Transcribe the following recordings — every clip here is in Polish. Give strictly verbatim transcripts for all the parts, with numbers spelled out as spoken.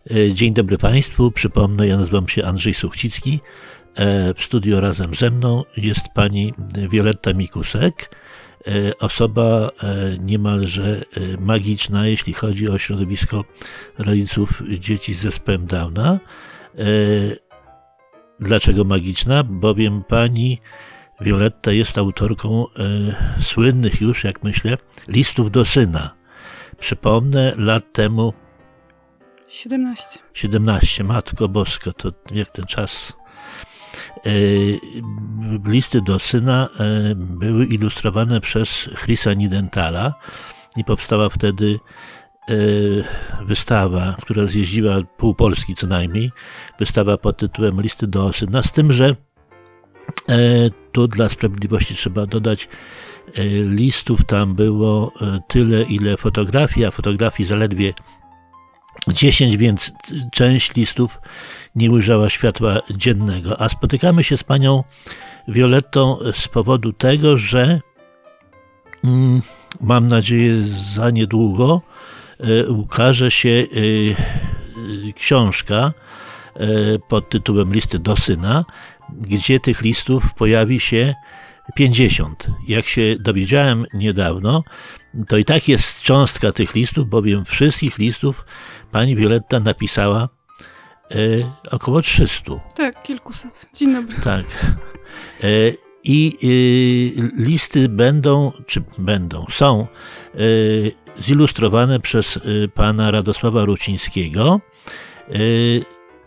Dzień dobry Państwu. Przypomnę, ja nazywam się Andrzej Suchcicki. W studiu razem ze mną jest pani Wioletta Mikusek, osoba niemalże magiczna, jeśli chodzi o środowisko rodziców dzieci z zespołem Downa. Dlaczego magiczna? Bowiem pani Wioletta jest autorką słynnych już, jak myślę, listów do syna. Przypomnę, lat temu siedemnaście. siedemnaście, Matko Bosko, to jak ten czas. Listy do syna były ilustrowane przez Chrisa Nidenthala i powstała wtedy wystawa, która zjeździła pół Polski co najmniej, wystawa pod tytułem Listy do syna, z tym, że tu dla sprawiedliwości trzeba dodać, listów tam było tyle, ile fotografii, a fotografii zaledwie dziesięć, więc część listów nie ujrzała światła dziennego. A spotykamy się z panią Violettą z powodu tego, że mm, mam nadzieję za niedługo y, ukaże się y, y, książka y, pod tytułem Listy do syna, gdzie tych listów pojawi się pięćdziesiąt. Jak się dowiedziałem niedawno, to i tak jest cząstka tych listów, bowiem wszystkich listów pani Violetta napisała y, około trzysta. Tak, kilkuset. Dzień dobry. Tak. Y, I y, listy będą, czy będą, są y, zilustrowane przez y, pana Radosława Rucińskiego y,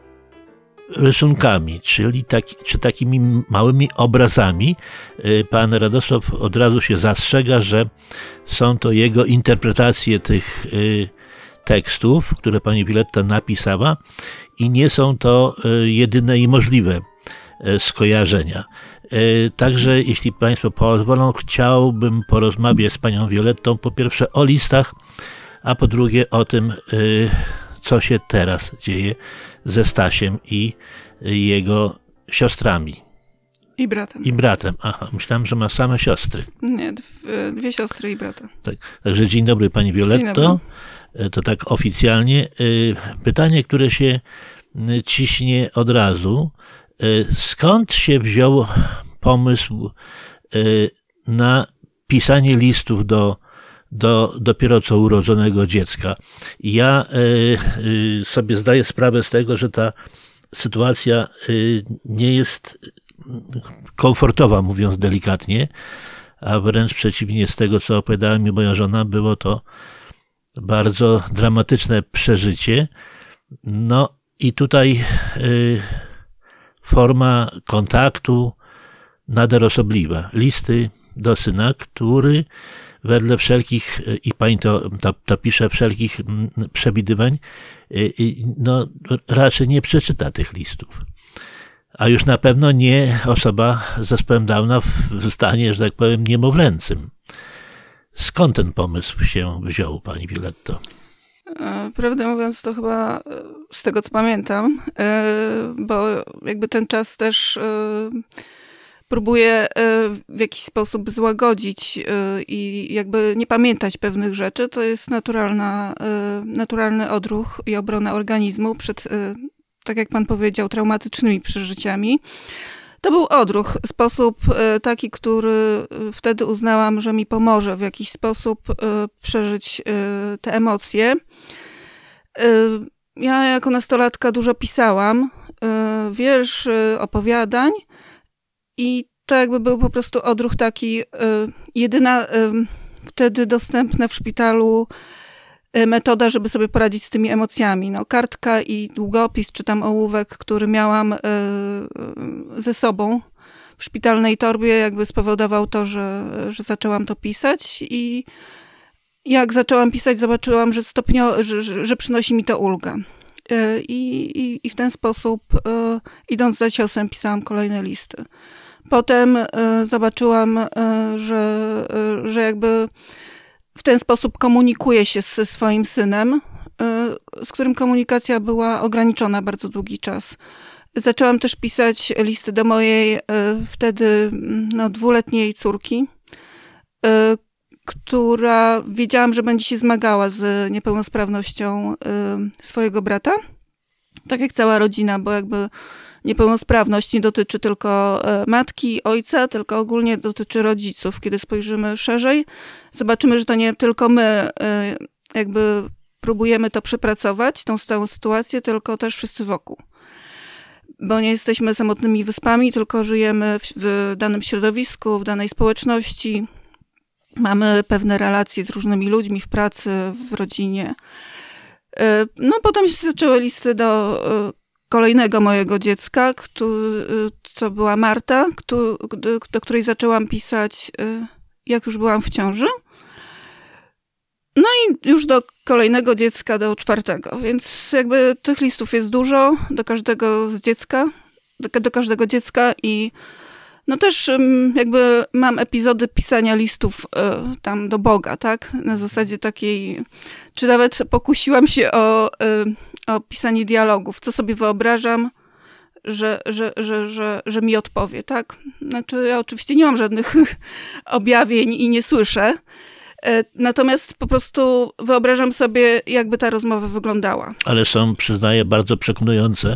rysunkami, czyli taki, czy takimi małymi obrazami. Pan Radosław od razu się zastrzega, że są to jego interpretacje tych tekstów, które pani Violetta napisała i nie są to jedyne i możliwe skojarzenia. Także, jeśli Państwo pozwolą, chciałbym porozmawiać z panią Violettą po pierwsze o listach, a po drugie o tym, co się teraz dzieje ze Stasiem i jego siostrami. I bratem. I bratem. Aha, myślałem, że ma same siostry. Nie, dwie siostry i brata. Tak. Także dzień dobry pani Violetto. To tak oficjalnie. Pytanie, które się ciśnie od razu. Skąd się wziął pomysł na pisanie listów do do dopiero co urodzonego dziecka? Ja y, y, sobie zdaję sprawę z tego, że ta sytuacja y, nie jest komfortowa, mówiąc delikatnie, a wręcz przeciwnie, z tego, co opowiadała mi moja żona, było to bardzo dramatyczne przeżycie. No i tutaj y, forma kontaktu nader osobliwa. Listy do syna, który wedle wszelkich, i pani to, to, to pisze, wszelkich przewidywań, no raczej nie przeczyta tych listów. A już na pewno nie osoba z zespołem Downa w stanie, że tak powiem, niemowlęcym. Skąd ten pomysł się wziął, pani Violetto? Prawdę mówiąc, to chyba z tego, co pamiętam, bo jakby ten czas też próbuję w jakiś sposób złagodzić i jakby nie pamiętać pewnych rzeczy. To jest naturalna, naturalny odruch i obrona organizmu przed, tak jak pan powiedział, traumatycznymi przeżyciami. To był odruch, sposób taki, który wtedy uznałam, że mi pomoże w jakiś sposób przeżyć te emocje. Ja jako nastolatka dużo pisałam, wierszy, opowiadań, i to jakby był po prostu odruch taki, jedyna wtedy dostępna w szpitalu metoda, żeby sobie poradzić z tymi emocjami. No, kartka i długopis, czy tam ołówek, który miałam ze sobą w szpitalnej torbie, jakby spowodował to, że, że zaczęłam to pisać. I jak zaczęłam pisać, zobaczyłam, że, stopnio, że, że, że przynosi mi to ulgę. I, i, I w ten sposób, idąc za ciosem, pisałam kolejne listy. Potem zobaczyłam, że, że jakby w ten sposób komunikuję się ze swoim synem, z którym komunikacja była ograniczona bardzo długi czas. Zaczęłam też pisać listy do mojej wtedy no, dwuletniej córki, która wiedziałam, że będzie się zmagała z niepełnosprawnością swojego brata. tak jak cała rodzina, bo jakby niepełnosprawność nie dotyczy tylko matki, ojca, tylko ogólnie dotyczy rodziców. Kiedy spojrzymy szerzej, zobaczymy, że to nie tylko my jakby próbujemy to przepracować, tą całą sytuację, tylko też wszyscy wokół. Bo nie jesteśmy samotnymi wyspami, tylko żyjemy w, w danym środowisku, w danej społeczności. Mamy pewne relacje z różnymi ludźmi w pracy, w rodzinie. No potem się zaczęły listy do kolejnego mojego dziecka, to była Marta, do której zaczęłam pisać, jak już byłam w ciąży. No i już do kolejnego dziecka, do czwartego. Więc jakby tych listów jest dużo do każdego z dziecka, do, do każdego dziecka i no też jakby mam epizody pisania listów y, tam do Boga, tak? Na zasadzie takiej, czy nawet pokusiłam się o, y, o pisanie dialogów, co sobie wyobrażam, że, że, że, że, że mi odpowie, tak? Znaczy ja oczywiście nie mam żadnych objawień i nie słyszę, natomiast po prostu wyobrażam sobie, jakby ta rozmowa wyglądała. Ale są, przyznaję, bardzo przekonujące.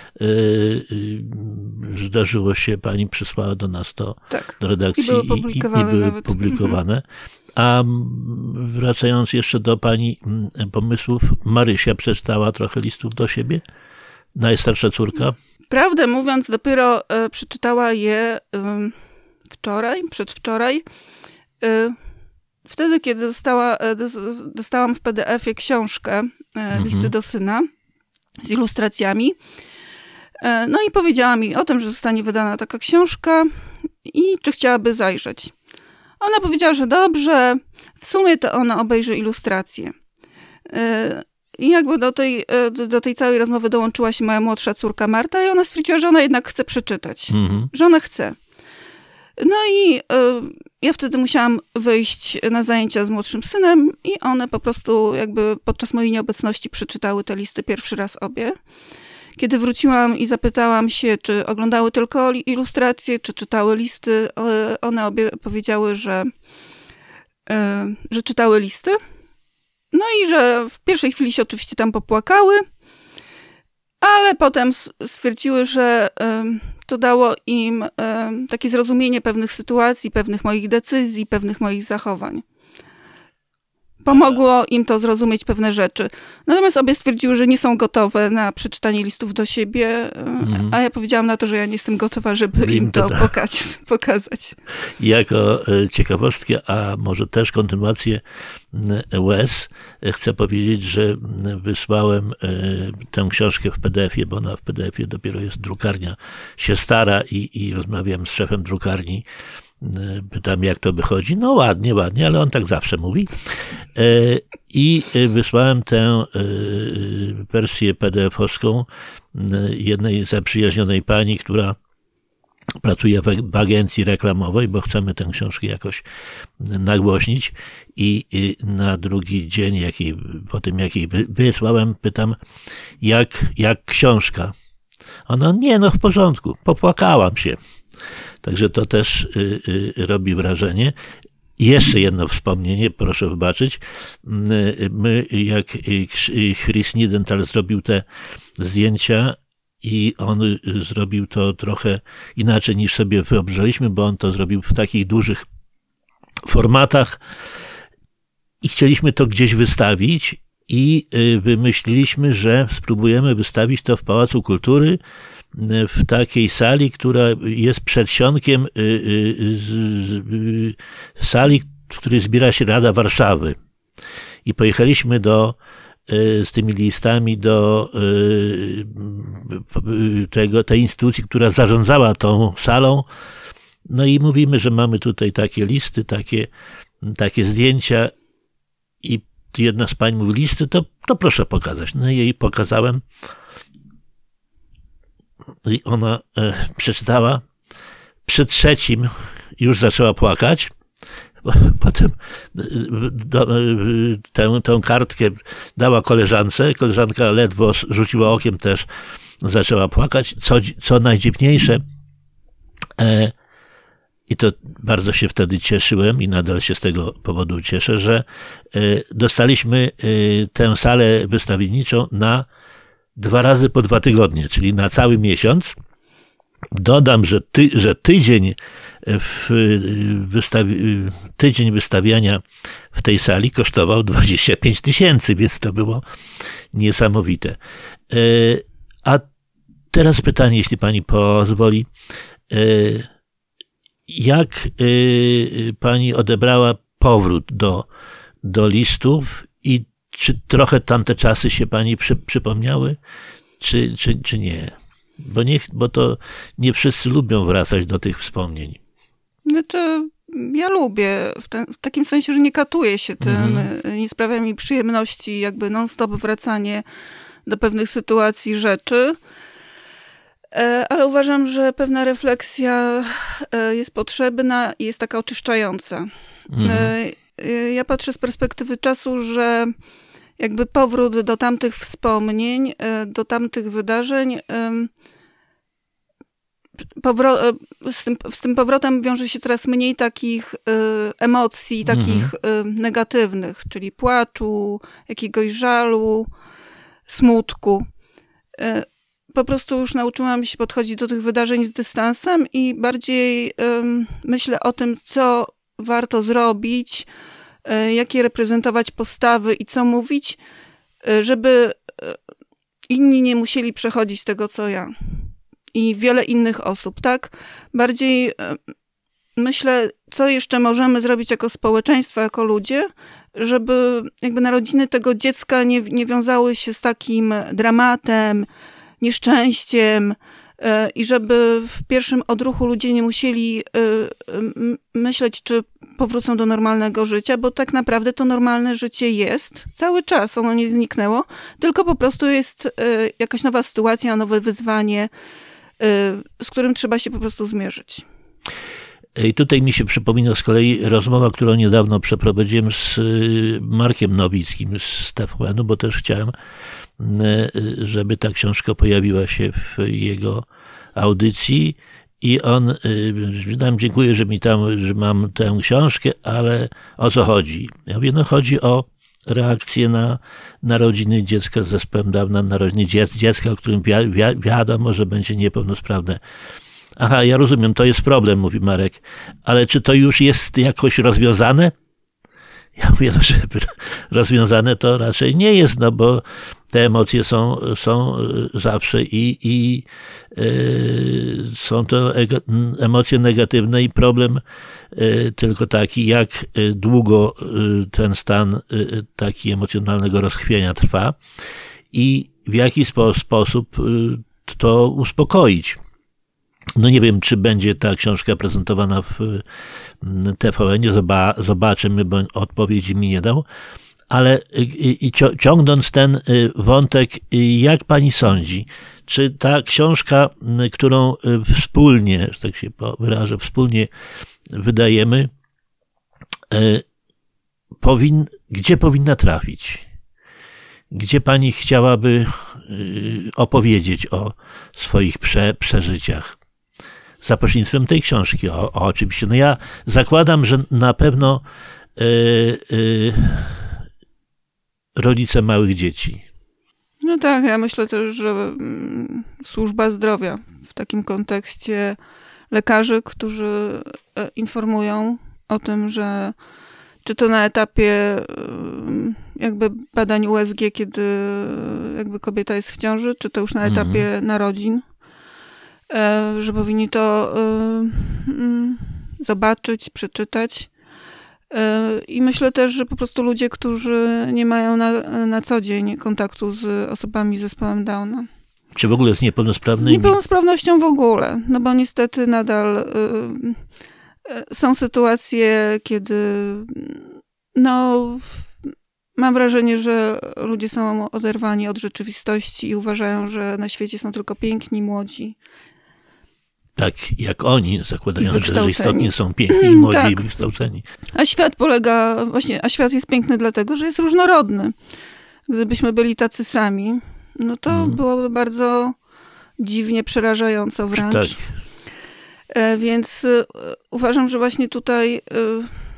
Zdarzyło się, pani przysłała do nas to, tak, do redakcji i były publikowane. I, i były nawet. publikowane. A wracając jeszcze do pani pomysłów, Marysia przeczytała trochę listów do siebie? Najstarsza córka? Prawdę mówiąc, dopiero y, przeczytała je y, wczoraj, przedwczoraj. Y, Wtedy, kiedy dostała, dostałam w P D F-ie książkę mhm. Listy do syna z ilustracjami. No i powiedziała mi o tym, że zostanie wydana taka książka i czy chciałaby zajrzeć. Ona powiedziała, że dobrze, w sumie to ona obejrzy ilustracje. I jakby do tej, do tej całej rozmowy dołączyła się moja młodsza córka Marta i ona stwierdziła, że ona jednak chce przeczytać. Mhm. Że ona chce. No i y, ja wtedy musiałam wyjść na zajęcia z młodszym synem i one po prostu jakby podczas mojej nieobecności przeczytały te listy pierwszy raz obie. Kiedy wróciłam i zapytałam się, czy oglądały tylko ilustracje, czy czytały listy, one obie powiedziały, że, y, że czytały listy. No i że w pierwszej chwili się oczywiście tam popłakały, ale potem stwierdziły, że y, to dało im y, takie zrozumienie pewnych sytuacji, pewnych moich decyzji, pewnych moich zachowań. Pomogło im to zrozumieć pewne rzeczy. Natomiast obie stwierdziły, że nie są gotowe na przeczytanie listów do siebie, mm. a ja powiedziałam na to, że ja nie jestem gotowa, żeby im, im to da. pokazać, pokazać. Jako ciekawostkę, a może też kontynuację łez, chcę powiedzieć, że wysłałem tę książkę w P D F-ie, bo ona w P D F-ie dopiero jest, drukarnia się stara i, i rozmawiałem z szefem drukarni. Pytam, jak to wychodzi. No ładnie, ładnie, ale on tak zawsze mówi. I wysłałem tę wersję P D F-owską jednej zaprzyjaźnionej pani, która pracuje w agencji reklamowej, bo chcemy tę książkę jakoś nagłośnić. I na drugi dzień, jak jej, po tym jak jej wysłałem, pytam, jak, jak książka? Ona, nie, no w porządku, popłakałam się. Także to też y, y, robi wrażenie. Jeszcze jedno wspomnienie, proszę wybaczyć. My, jak Chris Nidenthal zrobił te zdjęcia i on zrobił to trochę inaczej niż sobie wyobrażaliśmy, bo on to zrobił w takich dużych formatach i chcieliśmy to gdzieś wystawić i wymyśliliśmy, że spróbujemy wystawić to w Pałacu Kultury, w takiej sali, która jest przedsionkiem sali, w której zbiera się Rada Warszawy. I pojechaliśmy do, z tymi listami do tego, tej instytucji, która zarządzała tą salą. No i mówimy, że mamy tutaj takie listy, takie, takie zdjęcia i jedna z pań mówi, listy, to, to proszę pokazać. No i jej pokazałem. I ona e, przeczytała. Przy trzecim już zaczęła płakać. Potem do, tę, tę kartkę dała koleżance. Koleżanka ledwo rzuciła okiem, też zaczęła płakać. Co, co najdziwniejsze, e, i to bardzo się wtedy cieszyłem i nadal się z tego powodu cieszę, że e, dostaliśmy e, tę salę wystawienniczą na dwa razy po dwa tygodnie, czyli na cały miesiąc. Dodam, że, ty, że tydzień, w wystawi, tydzień wystawiania w tej sali kosztował dwadzieścia pięć tysięcy, więc to było niesamowite. A teraz pytanie, jeśli pani pozwoli. Jak pani odebrała powrót do, do listów i czy trochę tamte czasy się pani przy, przypomniały, czy, czy, czy nie? Bo, nie? Bo to nie wszyscy lubią wracać do tych wspomnień. Znaczy, ja lubię, w, ten, w takim sensie, że nie katuję się tym, mhm. nie sprawia mi przyjemności jakby non-stop wracanie do pewnych sytuacji, rzeczy. Ale uważam, że pewna refleksja jest potrzebna i jest taka oczyszczająca. Mhm. Ja patrzę z perspektywy czasu, że jakby powrót do tamtych wspomnień, do tamtych wydarzeń, powro- z, tym, z tym powrotem wiąże się coraz mniej takich emocji, takich mhm. negatywnych, czyli płaczu, jakiegoś żalu, smutku. Po prostu już nauczyłam się podchodzić do tych wydarzeń z dystansem i bardziej um, myślę o tym, co warto zrobić, y, jakie reprezentować postawy i co mówić, y, żeby y, inni nie musieli przechodzić tego, co ja. I wiele innych osób, tak? Bardziej y, myślę, co jeszcze możemy zrobić jako społeczeństwo, jako ludzie, żeby jakby narodziny tego dziecka nie, nie wiązały się z takim dramatem, nieszczęściem i żeby w pierwszym odruchu ludzie nie musieli myśleć, czy powrócą do normalnego życia, bo tak naprawdę to normalne życie jest cały czas, ono nie zniknęło, tylko po prostu jest jakaś nowa sytuacja, nowe wyzwanie, z którym trzeba się po prostu zmierzyć. I tutaj mi się przypomina z kolei rozmowa, którą niedawno przeprowadziłem z Markiem Nowickim z T V N-u, bo też chciałem, żeby ta książka pojawiła się w jego audycji i on, tam dziękuję, że mi tam, że mam tę książkę, ale o co chodzi? Ja mówię, no chodzi o reakcję na narodziny dziecka z zespołem Downa, narodziny dziecka, o którym wi- wi- wiadomo, że będzie niepełnosprawne. Aha, ja rozumiem, to jest problem, mówi Marek, ale czy to już jest jakoś rozwiązane? Ja mówię, no, że rozwiązane to raczej nie jest, no bo te emocje są, są zawsze i, i y, są to emocje negatywne i problem y, tylko taki, jak długo y, ten stan y, taki emocjonalnego rozchwienia trwa i w jaki spo, sposób y, to uspokoić. No nie wiem, czy będzie ta książka prezentowana w T V N-ie, zobaczymy, bo odpowiedzi mi nie dał, ale i ciągnąc ten wątek, jak pani sądzi, czy ta książka, którą wspólnie, że tak się wyrażę, wspólnie wydajemy, powin, gdzie powinna trafić? Gdzie pani chciałaby opowiedzieć o swoich prze, przeżyciach? Za pośrednictwem tej książki, o, o, oczywiście. No ja zakładam, że na pewno y, y, rodzice małych dzieci. No tak, ja myślę też, że mm, służba zdrowia w takim kontekście lekarzy, którzy informują o tym, że czy to na etapie y, jakby badań U S G, kiedy jakby kobieta jest w ciąży, czy to już na etapie mhm. narodzin, że powinni to zobaczyć, przeczytać. I myślę też, że po prostu ludzie, którzy nie mają na, na co dzień kontaktu z osobami z zespołem Downa. Czy w ogóle z niepełnosprawnymi? Z niepełnosprawnością w ogóle, no bo niestety nadal są sytuacje, kiedy no, mam wrażenie, że ludzie są oderwani od rzeczywistości i uważają, że na świecie są tylko piękni, młodzi. Tak, jak oni zakładają, że istotnie są piękni i młodzi tak. i wykształceni. A świat polega, właśnie, a świat jest piękny dlatego, że jest różnorodny. Gdybyśmy byli tacy sami, no to hmm. byłoby bardzo dziwnie, przerażająco wręcz. Tak. Więc uważam, że właśnie tutaj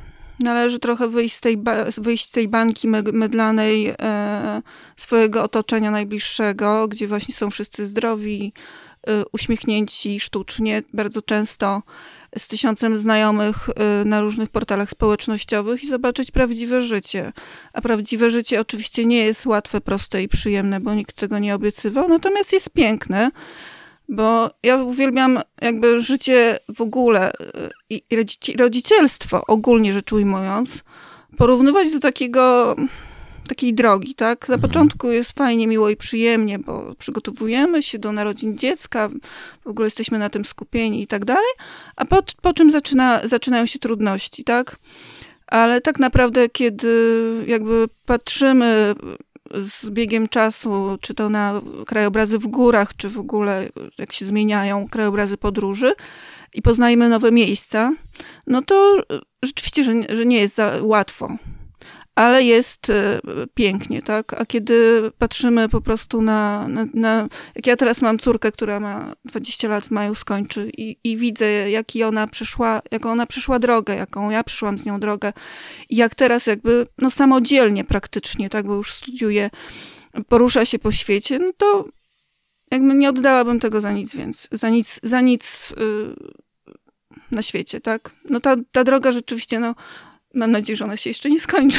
należy trochę wyjść z tej, ba- wyjść z tej bańki mydlanej e, swojego otoczenia najbliższego, gdzie właśnie są wszyscy zdrowi, e, uśmiechnięci sztucznie, bardzo często z tysiącem znajomych e, na różnych portalach społecznościowych i zobaczyć prawdziwe życie. A prawdziwe życie oczywiście nie jest łatwe, proste i przyjemne, bo nikt tego nie obiecywał, natomiast jest piękne. Bo ja uwielbiam jakby życie w ogóle i rodzicielstwo, ogólnie rzecz ujmując, porównywać do takiego, takiej drogi, tak? Na początku jest fajnie, miło i przyjemnie, bo przygotowujemy się do narodzin dziecka, w ogóle jesteśmy na tym skupieni i tak dalej, a po, po czym zaczyna, zaczynają się trudności, tak? Ale tak naprawdę, kiedy jakby patrzymy z biegiem czasu, czy to na krajobrazy w górach, czy w ogóle jak się zmieniają krajobrazy podróży i poznajemy nowe miejsca, no to rzeczywiście, że, że nie jest za łatwo, ale jest pięknie, tak? A kiedy patrzymy po prostu na, na, na... Jak ja teraz mam córkę, która ma dwadzieścia lat, w maju skończy i, i widzę, jaki ona przyszła, jaką ona przyszła drogę, jaką ja przyszłam z nią drogę i jak teraz jakby, no samodzielnie praktycznie, tak? Bo już studiuje, porusza się po świecie, no to jakby nie oddałabym tego za nic więcej, za nic, za nic yy, na świecie, tak? No ta, ta droga rzeczywiście, no mam nadzieję, że ona się jeszcze nie skończy.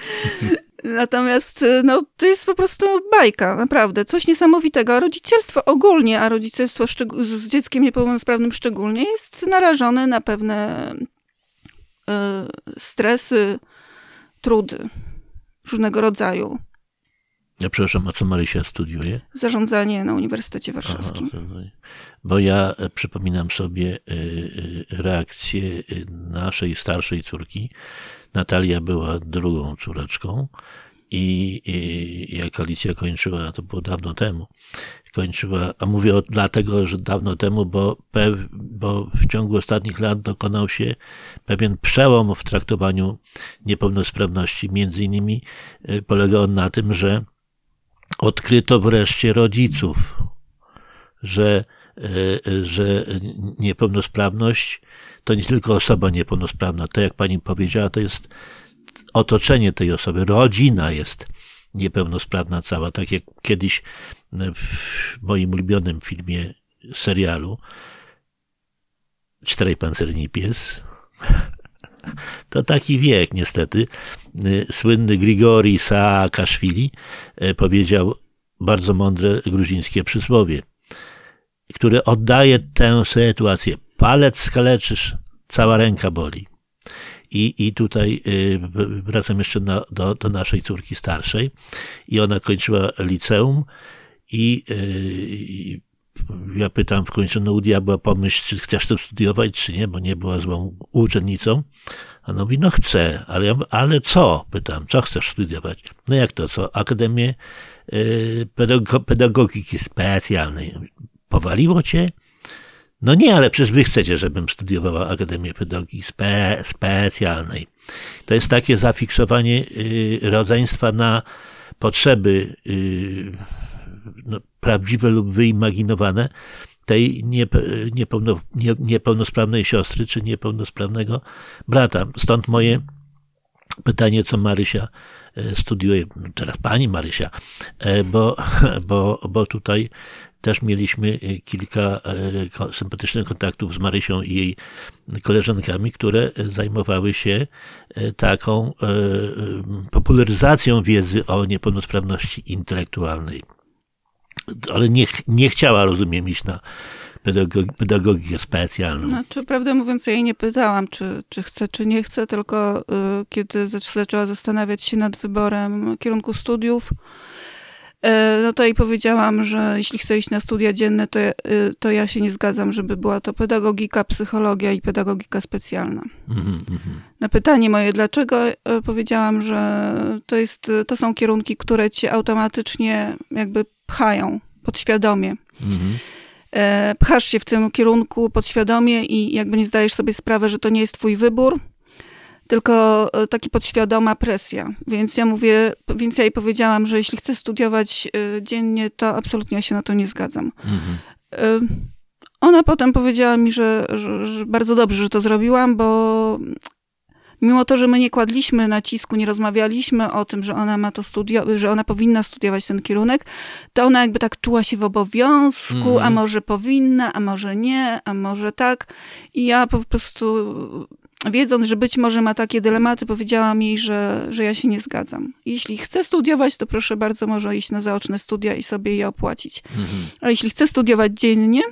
Natomiast no, to jest po prostu bajka, naprawdę. Coś niesamowitego. A rodzicielstwo ogólnie, a rodzicielstwo szczeg- z dzieckiem niepełnosprawnym szczególnie jest narażone na pewne y, stresy, trudy różnego rodzaju. Ja przepraszam, a co Marysia studiuje? Zarządzanie na Uniwersytecie Warszawskim. Aha, bo ja przypominam sobie reakcję naszej starszej córki. Natalia była drugą córeczką i, i jak Alicja kończyła, to było dawno temu, kończyła, a mówię o, dlatego, że dawno temu, bo, pew, bo w ciągu ostatnich lat dokonał się pewien przełom w traktowaniu niepełnosprawności. Między innymi polega on na tym, że odkryto wreszcie rodziców, że, że niepełnosprawność to nie tylko osoba niepełnosprawna. To, jak pani powiedziała, to jest otoczenie tej osoby. Rodzina jest niepełnosprawna cała. Tak jak kiedyś w moim ulubionym filmie, serialu Czterej pancerni pies. To taki wiek, niestety. Słynny Grigori Saakaszwili powiedział bardzo mądre gruzińskie przysłowie, które oddaje tę sytuację. Palec skaleczysz, cała ręka boli. I, i tutaj wracam jeszcze na, do, do naszej córki starszej. I ona kończyła liceum i, i ja pytam w końcu, no u diabła pomyśl, czy chcesz to studiować, czy nie, bo nie była złą uczennicą. A ona mówi, no chcę, ale, ja, ale co? Pytam, co chcesz studiować? No jak to, co? Akademię y, pedago- pedagogiki specjalnej. Powaliło cię? No nie, ale przecież wy chcecie, żebym studiowała Akademię Pedagogiki spe- Specjalnej. To jest takie zafiksowanie y, rodzeństwa na potrzeby y, no, prawdziwe lub wyimaginowane tej niepe, niepełno, nie, niepełnosprawnej siostry czy niepełnosprawnego brata. Stąd moje pytanie, co Marysia studiuje, teraz pani Marysia, bo, bo, bo tutaj też mieliśmy kilka sympatycznych kontaktów z Marysią i jej koleżankami, które zajmowały się taką popularyzacją wiedzy o niepełnosprawności intelektualnej. Ale nie, nie chciała, rozumiem, iść na pedagogi- pedagogikę specjalną. Znaczy, prawdę mówiąc, ja jej nie pytałam, czy, czy chce, czy nie chce, tylko y, kiedy zac- zaczęła zastanawiać się nad wyborem kierunku studiów, y, no to jej powiedziałam, że jeśli chce iść na studia dzienne, to, y, to ja się nie zgadzam, żeby była to pedagogika, psychologia i pedagogika specjalna. Mm-hmm. Na pytanie moje, dlaczego, y, powiedziałam, że to, jest, to są kierunki, które cię automatycznie jakby pchają podświadomie. Mm-hmm. Pchasz się w tym kierunku podświadomie i jakby nie zdajesz sobie sprawy, że to nie jest twój wybór, tylko taki podświadoma presja. Więc ja mówię, więc ja jej powiedziałam, że jeśli chcę studiować dziennie, to absolutnie ja się na to nie zgadzam. Mhm. Ona potem powiedziała mi, że, że, że bardzo dobrze, że to zrobiłam, bo mimo to, że my nie kładliśmy nacisku, nie rozmawialiśmy o tym, że ona ma to studio, że ona powinna studiować ten kierunek, to ona jakby tak czuła się w obowiązku, mm. a może powinna, a może nie, a może tak. I ja po prostu, wiedząc, że być może ma takie dylematy, powiedziałam jej, że, że ja się nie zgadzam. Jeśli chce studiować, to proszę bardzo, może iść na zaoczne studia i sobie je opłacić. Mm. A jeśli chce studiować dziennie,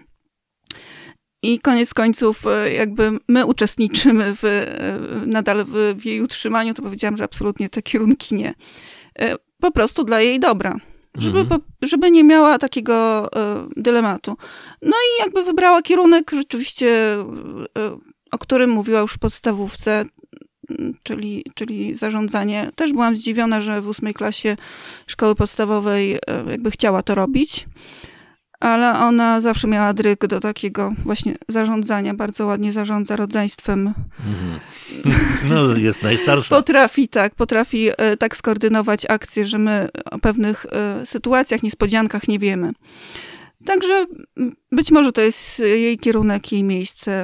i koniec końców jakby my uczestniczymy w, nadal w, w jej utrzymaniu, to powiedziałam, że absolutnie te kierunki nie. Po prostu dla jej dobra. Żeby, mhm. żeby nie miała takiego dylematu. No i jakby wybrała kierunek rzeczywiście, o którym mówiła już w podstawówce, czyli, czyli zarządzanie. Też byłam zdziwiona, że w ósmej klasie szkoły podstawowej jakby chciała to robić. Ale ona zawsze miała dryg do takiego właśnie zarządzania. Bardzo ładnie zarządza rodzeństwem. Mhm. No, jest najstarsza. Potrafi, tak, potrafi tak skoordynować akcje, że my o pewnych sytuacjach, niespodziankach nie wiemy. Także być może to jest jej kierunek, jej miejsce.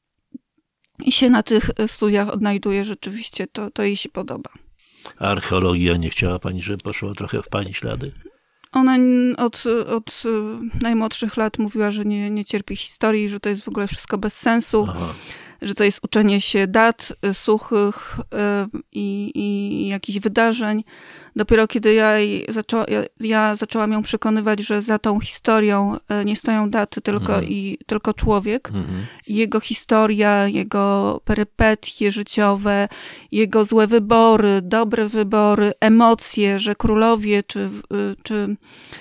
I się na tych studiach odnajduje rzeczywiście. To, to jej się podoba. A archeologia, nie chciała pani, żeby poszła trochę w pani ślady? Ona od, od najmłodszych lat mówiła, że nie, nie cierpi historii, że to jest w ogóle wszystko bez sensu, Aha. że to jest uczenie się dat suchych i, i jakichś wydarzeń. Dopiero kiedy ja, zaczęła, ja, ja zaczęłam ją przekonywać, że za tą historią nie stoją daty, tylko, mhm. i, tylko człowiek. Mhm. Jego historia, jego perypetie życiowe, jego złe wybory, dobre wybory, emocje, że królowie czy, czy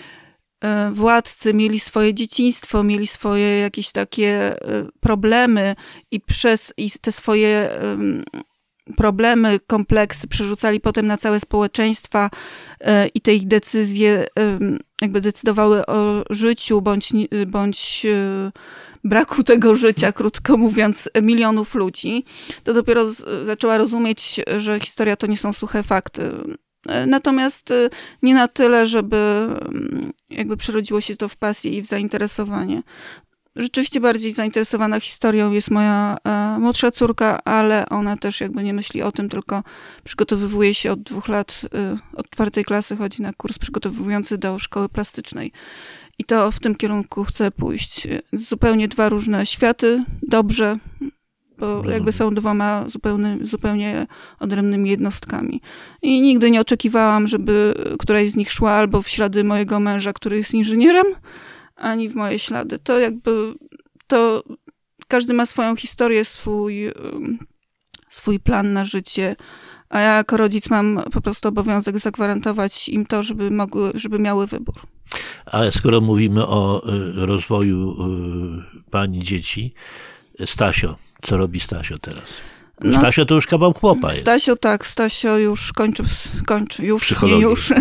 władcy mieli swoje dzieciństwo, mieli swoje jakieś takie problemy i przez i te swoje problemy, kompleksy przerzucali potem na całe społeczeństwa i te ich decyzje jakby decydowały o życiu bądź, bądź braku tego życia, krótko mówiąc, milionów ludzi. To dopiero zaczęła rozumieć, że historia to nie są suche fakty. Natomiast nie na tyle, żeby jakby przerodziło się to w pasję i w zainteresowanie. Rzeczywiście bardziej zainteresowana historią jest moja e, młodsza córka, ale ona też jakby nie myśli o tym, tylko przygotowywuje się od dwóch lat, e, od czwartej klasy chodzi na kurs przygotowujący do szkoły plastycznej. I to w tym kierunku chce pójść. Zupełnie dwa różne światy, dobrze, bo jakby są dwoma zupełnie, zupełnie odrębnymi jednostkami. I nigdy nie oczekiwałam, żeby któraś z nich szła albo w ślady mojego męża, który jest inżynierem, ani w moje ślady. To jakby, to każdy ma swoją historię, swój, swój plan na życie, a ja jako rodzic mam po prostu obowiązek zagwarantować im to, żeby mogły, żeby miały wybór. Ale skoro mówimy o rozwoju pani dzieci, Stasio, co robi Stasio teraz? No, Stasio to już kawał chłopa jest. Stasio tak, Stasio już kończy, kończy już, nie już.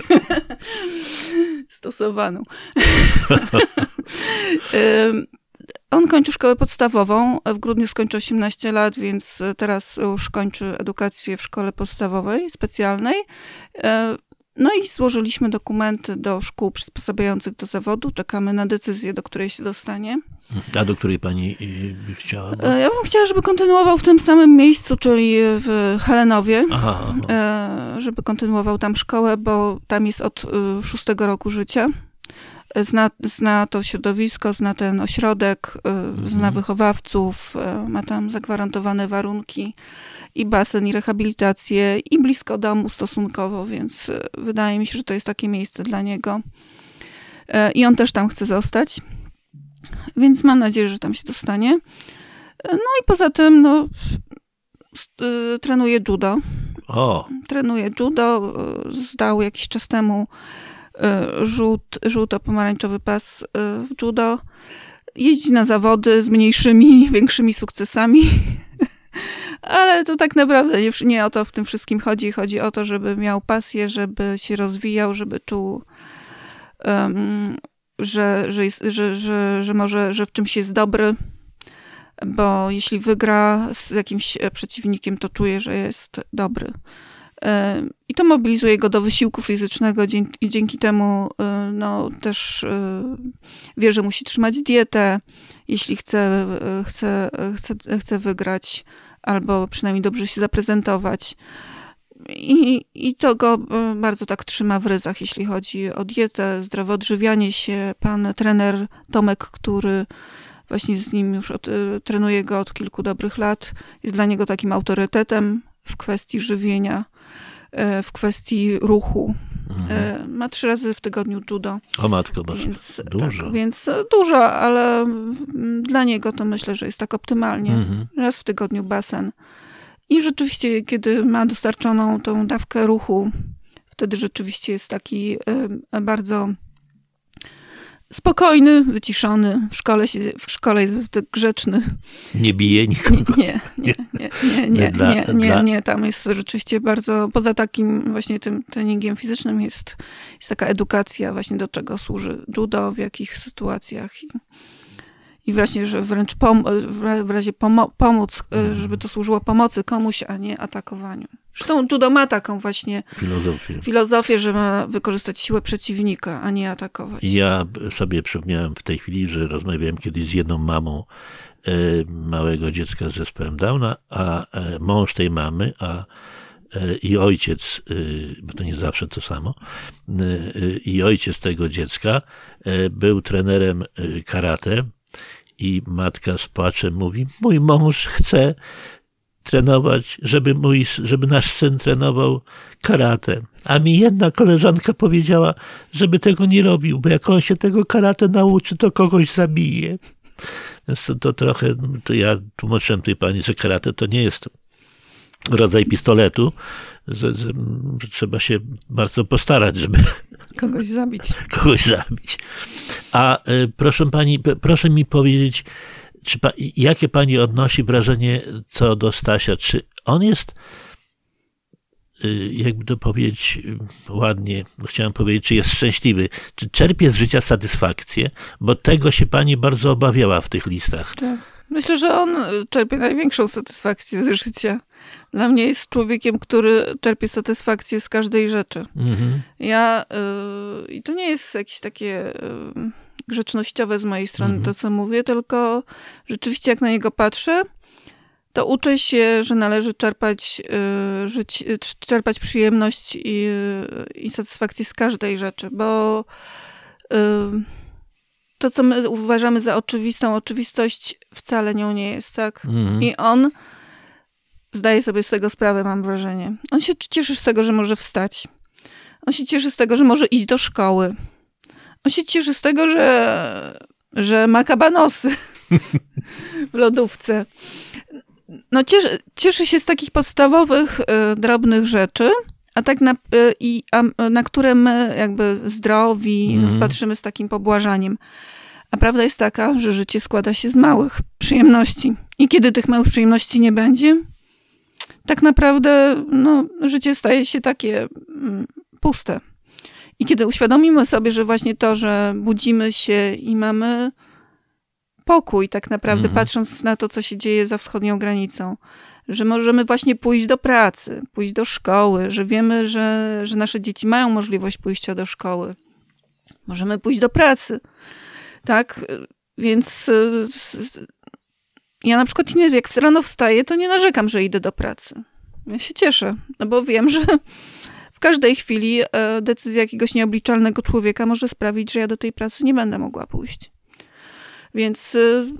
Stosowaną. On kończy szkołę podstawową, w grudniu skończy osiemnaście lat, więc teraz już kończy edukację w szkole podstawowej, specjalnej. No i złożyliśmy dokumenty do szkół przysposabiających do zawodu. Czekamy na decyzję, do której się dostanie. A do której pani by chciała? Bo... Ja bym chciała, żeby kontynuował w tym samym miejscu, czyli w Helenowie. Aha, aha. Żeby kontynuował tam szkołę, bo tam jest od szóstego roku życia. Zna, zna to środowisko, zna ten ośrodek, mhm. zna wychowawców, ma tam zagwarantowane warunki i basen, i rehabilitację, i blisko domu stosunkowo, więc wydaje mi się, że to jest takie miejsce dla niego. I on też tam chce zostać, więc mam nadzieję, że tam się dostanie. No i poza tym, no, trenuje judo. O. Trenuje judo, zdał jakiś czas temu żółt, żółto-pomarańczowy pas w judo. Jeździ na zawody z mniejszymi, większymi sukcesami. Ale to tak naprawdę nie, nie o to w tym wszystkim chodzi. Chodzi o to, żeby miał pasję, żeby się rozwijał, żeby czuł, um, że, że, jest, że, że, że może, że w czymś jest dobry. Bo jeśli wygra z jakimś przeciwnikiem, to czuje, że jest dobry. I to mobilizuje go do wysiłku fizycznego i dzięki temu no, też wie, że musi trzymać dietę, jeśli chce, chce, chce, chce wygrać. albo przynajmniej dobrze się zaprezentować. I, I to go bardzo tak trzyma w ryzach, jeśli chodzi o dietę, zdrowe odżywianie się. Pan trener Tomek, który właśnie z nim już od, trenuje go od kilku dobrych lat, jest dla niego takim autorytetem w kwestii żywienia, w kwestii ruchu. Mhm. Ma trzy razy w tygodniu judo. O matko, boże, więc, dużo. Tak, więc dużo, ale dla niego to myślę, że jest tak optymalnie. Mhm. Raz w tygodniu basen. I rzeczywiście, kiedy ma dostarczoną tą dawkę ruchu, wtedy rzeczywiście jest taki bardzo spokojny, wyciszony. W szkole, się, w szkole jest grzeczny. Nie bije nikogo. Nie, nie, nie, nie, nie, nie, nie, nie, nie. Tam jest rzeczywiście bardzo, poza takim właśnie tym treningiem fizycznym jest, jest taka edukacja właśnie do czego służy judo, w jakich sytuacjach. I, i właśnie, że wręcz pom w razie pomo pomóc, żeby to służyło pomocy komuś, a nie atakowaniu. Zresztą judo ma taką właśnie filozofię. filozofię, że ma wykorzystać siłę przeciwnika, a nie atakować. Ja sobie przypomniałem w tej chwili, że rozmawiałem kiedyś z jedną mamą e, małego dziecka z zespołem Downa, a e, mąż tej mamy, a e, i ojciec, e, bo to nie zawsze to samo, e, i ojciec tego dziecka e, był trenerem e, karate i matka z płaczem mówi, mój mąż chce trenować, żeby mój, żeby nasz syn trenował karate. A mi jedna koleżanka powiedziała, żeby tego nie robił, bo jak on się tego karate nauczy, to kogoś zabije. Więc to, to trochę, to ja tłumaczyłem tej pani, że karate to nie jest rodzaj pistoletu, że, że, że trzeba się bardzo postarać, żeby kogoś zabić. Kogoś zabić. A y, proszę pani, proszę mi powiedzieć, czy pa, jakie pani odnosi wrażenie co do Stasia? Czy on jest, jakby to powiedzieć ładnie, chciałem powiedzieć, czy jest szczęśliwy? Czy czerpie z życia satysfakcję? Bo tego się pani bardzo obawiała w tych listach. Tak. Myślę, że on czerpie największą satysfakcję z życia. Dla mnie jest człowiekiem, który czerpie satysfakcję z każdej rzeczy. Mhm. Ja, yy, i to nie jest jakieś takie Yy, grzecznościowe z mojej strony mhm. to, co mówię, tylko rzeczywiście jak na niego patrzę, to uczę się, że należy czerpać, yy, żyć, czerpać przyjemność i, i satysfakcję z każdej rzeczy, bo yy, to, co my uważamy za oczywistą oczywistość, wcale nią nie jest, tak? Mhm. I on zdaje sobie z tego sprawę, mam wrażenie. On się cieszy z tego, że może wstać. On się cieszy z tego, że może iść do szkoły. On się cieszy z tego, że, że ma kabanosy w lodówce. No cieszy, cieszy się z takich podstawowych, y, drobnych rzeczy, a tak na, y, i, a, na które my jakby zdrowi mm. patrzymy z takim pobłażaniem. A prawda jest taka, że życie składa się z małych przyjemności. I kiedy tych małych przyjemności nie będzie, tak naprawdę no, życie staje się takie mm, puste. I kiedy uświadomimy sobie, że właśnie to, że budzimy się i mamy pokój, tak naprawdę mm. patrząc na to, co się dzieje za wschodnią granicą, że możemy właśnie pójść do pracy, pójść do szkoły, że wiemy, że, że nasze dzieci mają możliwość pójścia do szkoły. Możemy pójść do pracy. Tak? Więc ja na przykład jak rano wstaję, to nie narzekam, że idę do pracy. Ja się cieszę, no bo wiem, że w każdej chwili decyzja jakiegoś nieobliczalnego człowieka może sprawić, że ja do tej pracy nie będę mogła pójść. Więc,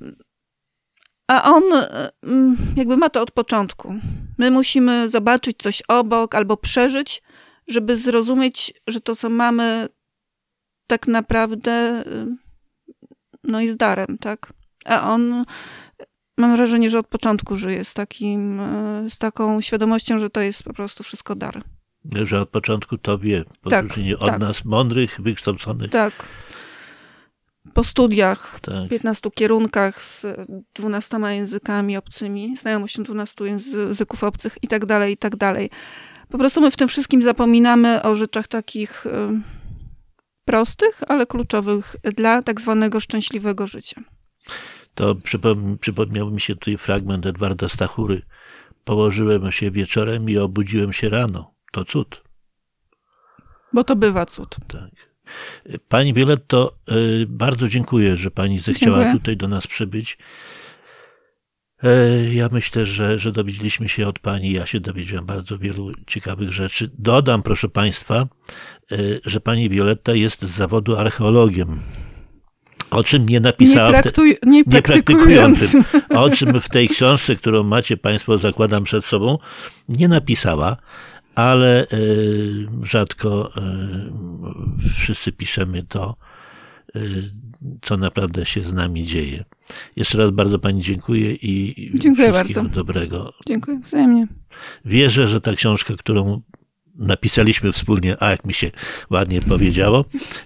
a on jakby ma to od początku. My musimy zobaczyć coś obok albo przeżyć, żeby zrozumieć, że to, co mamy, tak naprawdę no jest darem, tak? A on, mam wrażenie, że od początku żyje z takim, z taką świadomością, że to jest po prostu wszystko dar. Że od początku to wie, w odróżnieniu tak, od tak. nas, mądrych, wykształconych. Tak. Po studiach, tak. piętnastu kierunkach z dwunastoma językami obcymi, znajomością dwunastu języków obcych i tak dalej, i tak dalej. Po prostu my w tym wszystkim zapominamy o rzeczach takich y, prostych, ale kluczowych dla tak zwanego szczęśliwego życia. To przypom- przypomniał mi się tutaj fragment Edwarda Stachury. Położyłem się wieczorem i obudziłem się rano. To cud. Bo to bywa cud. Tak. Pani Violetto, bardzo dziękuję, że pani zechciała dziękuję. tutaj do nas przybyć. Ja myślę, że, że dowiedzieliśmy się od pani, ja się dowiedziałem bardzo wielu ciekawych rzeczy. Dodam, proszę państwa, że pani Wioletta jest z zawodu archeologiem. O czym nie napisała, nie, praktuj, nie, nie praktykującym, o czym w tej książce, którą macie państwo, zakładam, przed sobą, nie napisała, ale y, rzadko y, wszyscy piszemy to, y, co naprawdę się z nami dzieje. Jeszcze raz bardzo pani dziękuję i dziękuję wszystkiego bardzo. dobrego. Dziękuję wzajemnie. Wierzę, że ta książka, którą napisaliśmy wspólnie, a jak mi się ładnie powiedziało,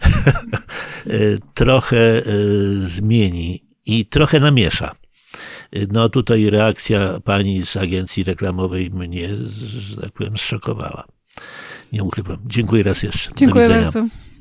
trochę zmieni i trochę namiesza. No tutaj reakcja pani z agencji reklamowej mnie, że tak powiem, zszokowała. Nie ukrywam. Dziękuję raz jeszcze. Dziękuję bardzo.